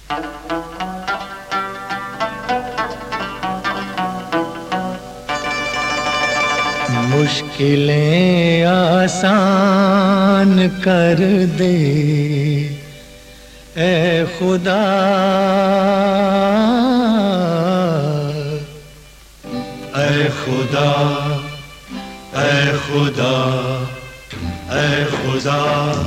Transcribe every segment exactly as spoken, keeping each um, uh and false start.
मुश्किलें आसान कर दे ऐ खुदा, ऐ खुदा, ऐ खुदा, ऐ खुदा।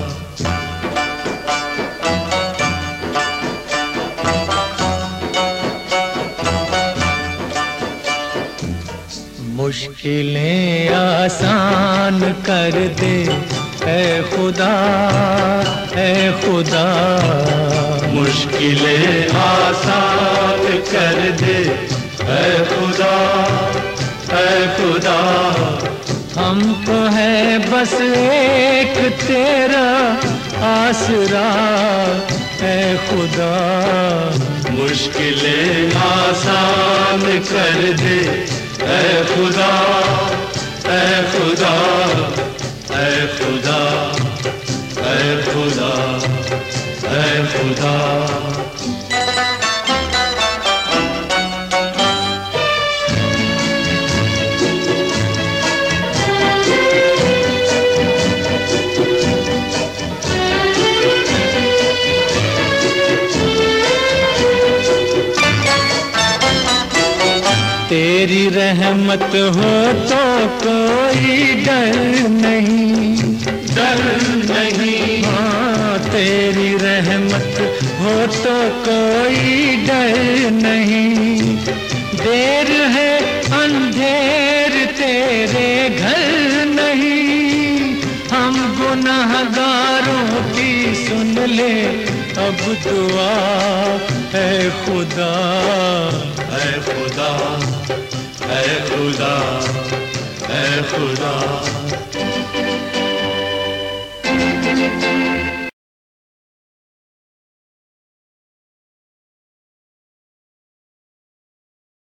मुश्किलें आसान कर दे ऐ खुदा, ऐ खुदा। मुश्किलें आसान कर दे ऐ खुदा, ऐ खुदा। हमको है बस एक तेरा आसरा ऐ खुदा। मुश्किलें आसान कर दे ऐ खुदा, ऐ खुदा, ऐ खुदा, ऐ खुदा, ऐ खुदा। तेरी रहमत हो तो कोई डर नहीं, डर नहीं। हाँ, तेरी रहमत हो तो कोई डर नहीं। देर है अंधेर तेरे घर नहीं। हम गुनाहगारों की सुन ले अब दुआ है खुदा, है खुदा, है खुदा, है खुदा।